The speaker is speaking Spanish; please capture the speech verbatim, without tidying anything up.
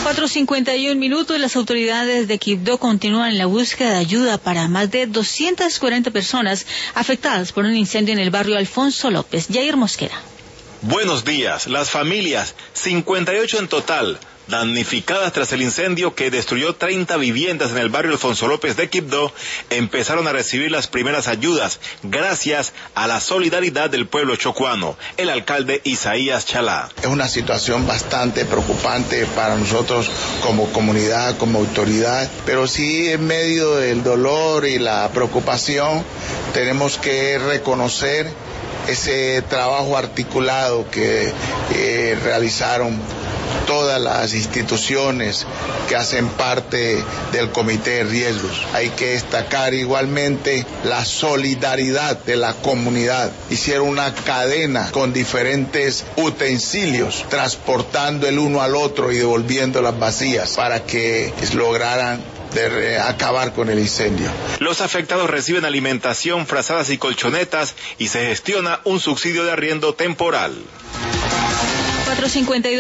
cuatro cincuenta y un minutos. Las autoridades de Quibdó continúan la búsqueda de ayuda para más de doscientas cuarenta personas afectadas por un incendio en el barrio Alfonso López. Jair Mosquera. Buenos días. Las familias, cincuenta y ocho en total, damnificadas tras el incendio que destruyó treinta viviendas en el barrio Alfonso López de Quibdó, empezaron a recibir las primeras ayudas gracias a la solidaridad del pueblo chocuano. El alcalde Isaías Chalá. Es una situación bastante preocupante para nosotros como comunidad, como autoridad, pero sí en medio del dolor y la preocupación tenemos que reconocer ese trabajo articulado que eh, realizaron todas las instituciones que hacen parte del Comité de Riesgos. Hay que destacar igualmente la solidaridad de la comunidad. Hicieron una cadena con diferentes utensilios, transportando el uno al otro y devolviendo las vacías para que lograran de acabar con el incendio. Los afectados reciben alimentación, frazadas y colchonetas y se gestiona un subsidio de arriendo temporal. cuatro cincuenta y dos